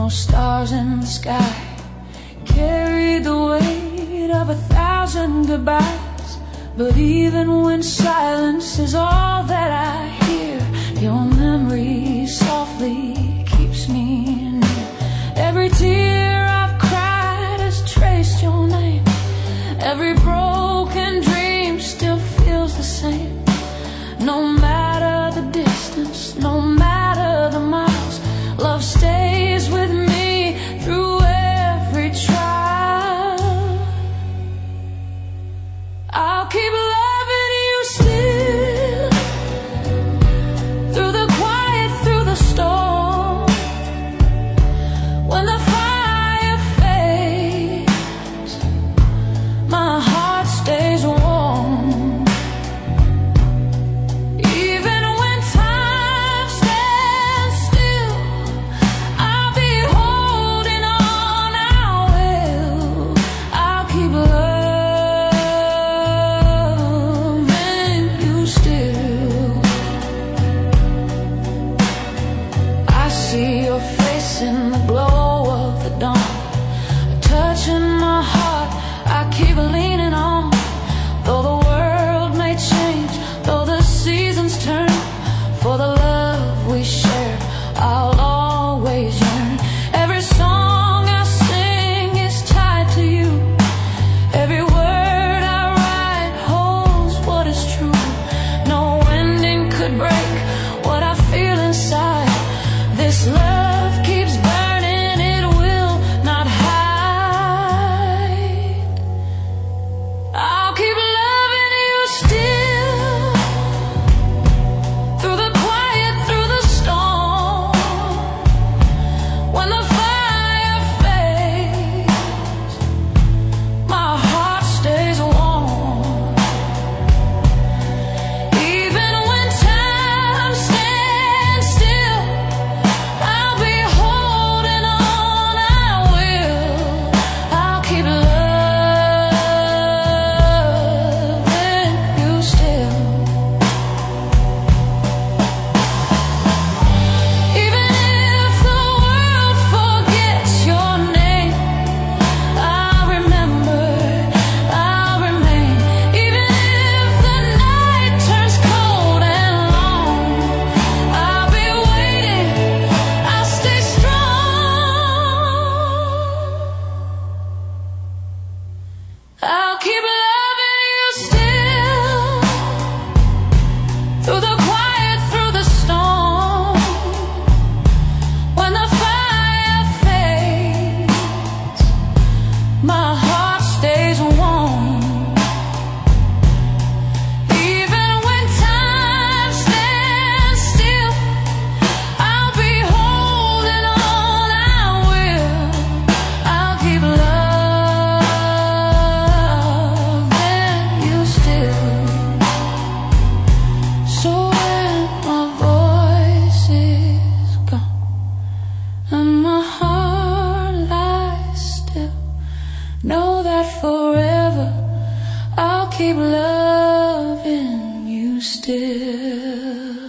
stars in the sky carry the weight of 1,000 goodbyes. But even when silence is all that I hear, your memory softly keeps me near. Every tear I've cried has traced your name. Every broken dream still feels the same. No matter the distance, no matter the miles, love stays with me through every trial. I'll keep loving you still, through the quiet, through the storm. When the fire fades, my heart stays warm. Even when time stands still, I'll be holding on. I will. I'll keep loving you still. I see your face in the glow of the dawn, touching my heart. I keep leaning on. Though the world may change, though the seasons turn, for the love we share, I'll always yearn. Every song I sing is tied to you. Every word I write holds what is true. No ending could break what I feel inside. This love keeps burning, it will not hide. I'll keep loving you still, through the quiet, through the storm. When the fire fades, my heart stays warm. Even when time stands still, I'll be holding on. I will. I'll keep loving you still. Even if the world forgets your name, I'll remember, I'll remain. Even if the night turns cold and long, I'll be waiting, I'll stay strong. I'll keep loving you still, through the quiet, through the storm. When the fire fades, my heart stays warm. Even when time stands still, I'll be holding on. I will. I'll keep loving you still. So when my voice is gone and my heart lies still, know that forever I'll keep loving you still.